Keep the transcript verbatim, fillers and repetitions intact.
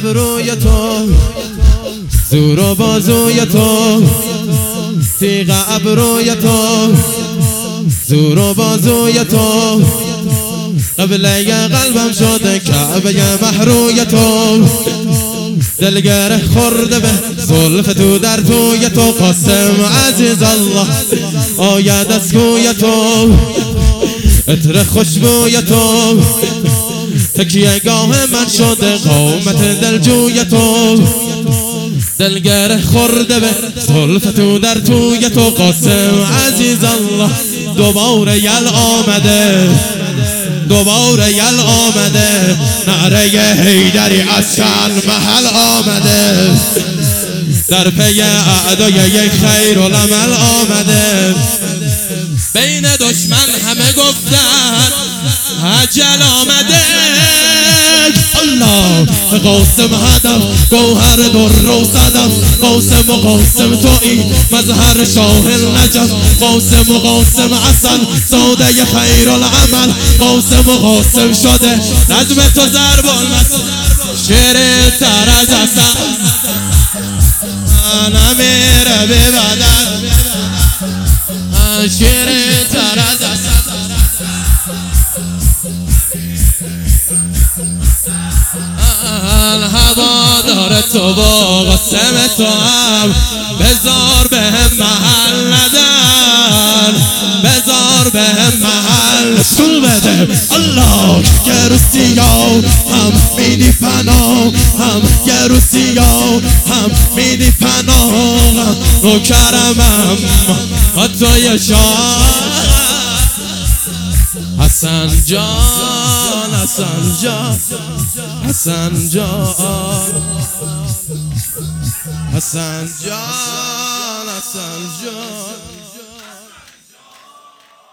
ابروی تو، زور و بازوی تو، تیغ ابروی تو، زور و بازوی تو، قبله قلبم شده کعبه محروی تو، دلگره خورده به زلف تو در توی تو، قاسم عزیز الله آید از کوی تو، عطر خوشبوی تو، تکیه گاه من شده قامت دلجوی تو، دلگره خورده به زلف تو در توی تو، قاسم عزیز الله دوباره یل آمده، دوباره یل آمده، نعره حیدری از چند محل آمده، در پی اعدای یک خیر العمل آمده، بین دشمن همه گفتن اجل آمده، الله قاسم هدف گوهر در و صدف، قاسم و قاسم تویی مظهر شاه النجف، قاسم و قاسم عسل ساده خیر العمل، قاسم و قاسم شده نظم تو ضرب المثل، شعر تر از اصل نمیره به بدن، شعر تر از اصل هوا داره تو با قاسم تو هم، بذار به هم محل ندن، بذار به هم محل سول بده، الله یه روسیا هم میدی پناه، هم یه روسیا هم میدی پناه، نوکرمم توی شاه حسن جان، حسن جان، حسن جان، حسن جان، حسن جان.